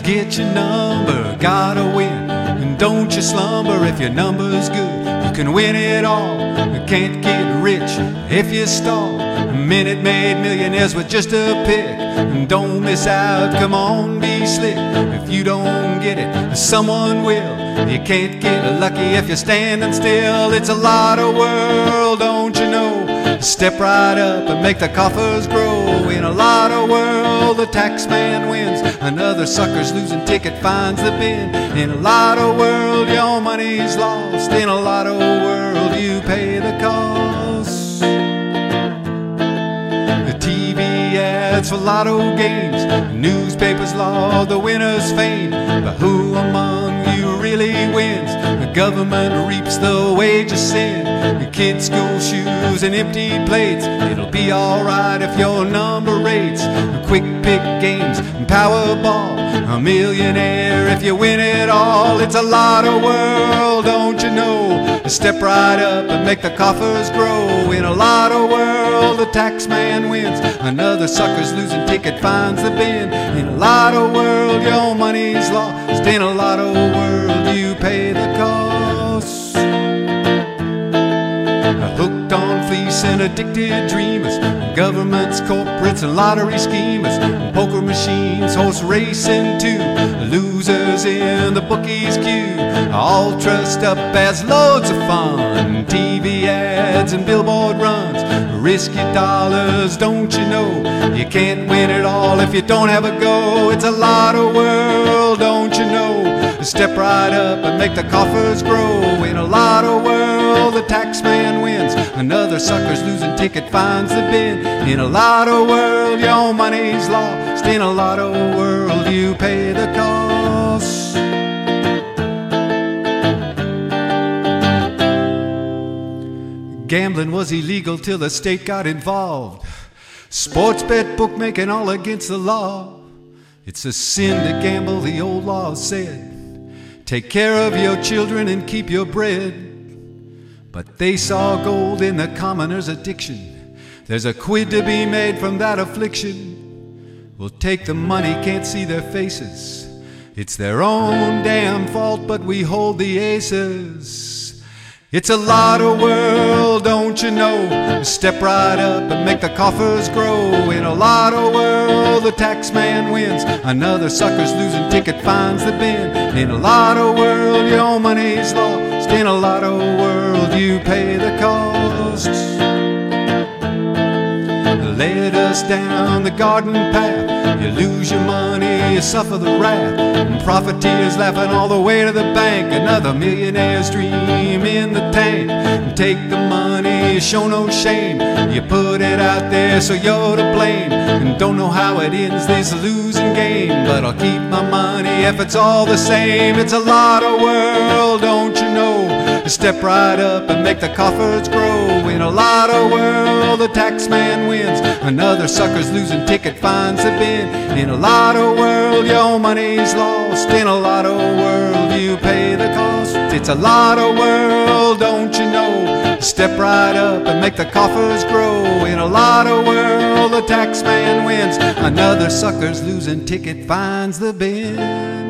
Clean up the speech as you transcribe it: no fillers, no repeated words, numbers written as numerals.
get your number, gotta win. And don't you slumber if your number's good. You can win it all, you can't get rich if you stall. Minute Maid Millionaires with just a pick. And don't miss out, come on, be slick. If you don't get it, someone will. You can't get lucky if you're standing still. It's a lotto world, don't you know? Step right up and make the coffers grow. In a lotto world, the tax man wins. Another sucker's losing ticket finds the bin. In a lotto world, your money's lost. In a lotto world, you pay the cost. The TV ads for lotto games, newspapers laud the winner's fame. But who among you really wins? The government reaps the wage of sin. The kids' school shoes and empty plates. It'll be alright if your number rates. Quick pick games and Powerball, a millionaire if you win it all. It's a lotto world, don't you know? Step right up and make the coffers grow. In a lotto world, the tax man wins. Another sucker's losing ticket finds the bin. In a lotto world, your money's lost. In a lotto world, you pay the cost. Hooked on fleece and addicted dreamers, governments, corporates, and lottery schemers, poker machines, horse racing too, losers in the bookies' queue, all trussed up as loads of fun. TV ads and billboard runs, risk your dollars, don't you know? You can't win it all if you don't have a go. It's a lotto world, don't you know? Step right up and make the coffers grow. In a lotto world, the tax man wins. Another sucker's losing ticket finds the bin. In a lotto world, your money's lost. In a lotto world, you pay the cost. Gambling was illegal till the state got involved. Sports bet, bookmaking, all against the law. It's a sin to gamble, the old law said. Take care of your children and keep your bread. But they saw gold in the commoner's addiction. There's a quid to be made from that affliction. We'll take the money, can't see their faces. It's their own damn fault, but we hold the aces. It's a lotto world, don't you know? Step right up and make the coffers grow. In a lotto world, the tax man wins. Another sucker's losing ticket finds the bin. In a lotto world, your money's lost. In a lotto world, you pay the costs. Led us down the garden path. You lose your money, you suffer the wrath. And profiteers laughing all the way to the bank. Another millionaire's dream in the tank. And take the money, you show no shame. You put it out there so you're to blame. And don't know how it ends this losing game. But I'll keep my money if it's all the same. It's a lotto world, don't you know? Step right up and make the coffers grow. In a lotto world, the tax man wins. Another sucker's losing ticket finds the bin. In a lotto world, your money's lost. In a lotto world, you pay the cost. It's a lotto world, don't you know? Step right up and make the coffers grow. In a lotto world, the tax man wins. Another sucker's losing ticket finds the bin.